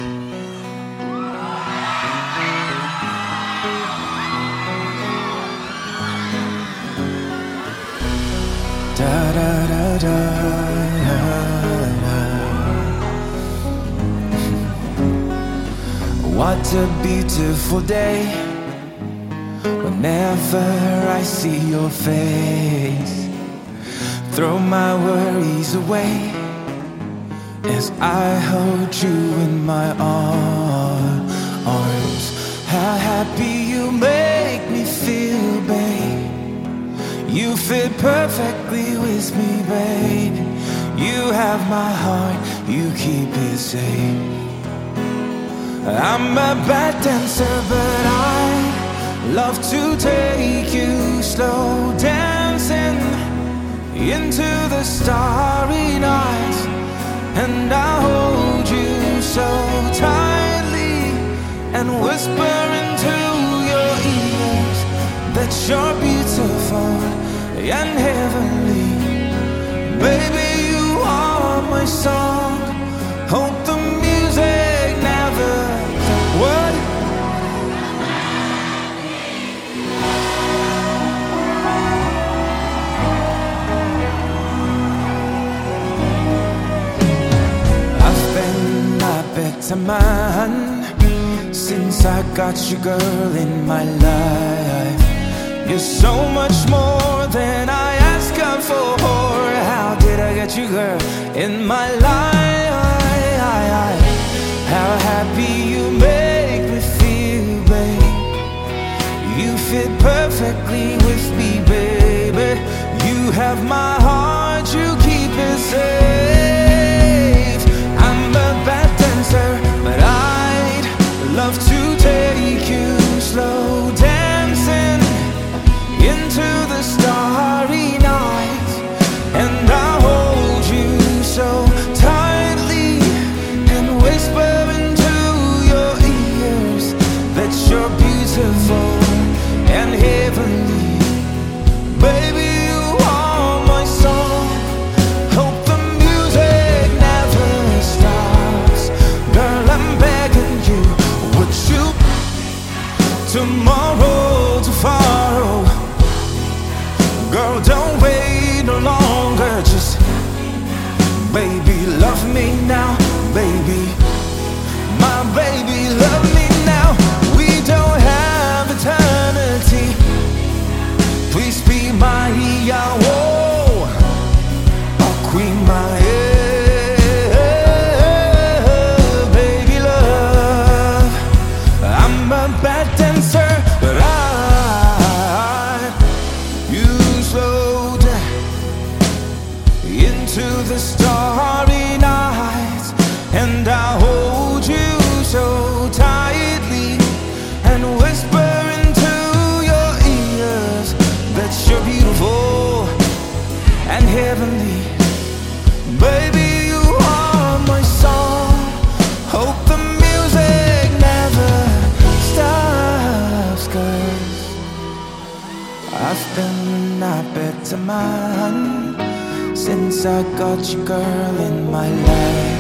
Da da da da. What a beautiful day whenever I see your face. Throw my worries away as I hold you in my arms. How happy you make me feel, babe. You fit perfectly with me, babe. You have my heart, you keep it safe. I'm a bad dancer, but I love to take you slow dancing into the starry night, and I hold you so tightly and whisper into your ears that you're beautiful and heavenly. Baby, you are my song. Hope the music never what? I've been a better man since I got you, girl, in my life. You're so much more than I asked God for. How did I get you, girl, in my life? How happy you make me feel, babe. You fit perfectly with me, baby. You have my heart, you keep it safe. I'm a bad dancer, but I'd love to take you slow dancing into the starry night, and I hold you so tightly and whisper into your ears that you're beautiful and heavenly. Baby, you are my song. Hope the music never stops. Girl, I'm begging you, would you tomorrow to follow? Girl, don't wait no longer. Just, baby, love me now, baby. My baby, love me now. We don't have eternity. Please be my Yahweh, oh Queen, my baby love. I'm a bad dancer, but you slow down into the starry night, and I hold you so tightly and whisper into your ears that you're beautiful and heavenly. Baby, you are my song. Hope the music never stops, 'cause I've been a better man since I got you, girl, in my life.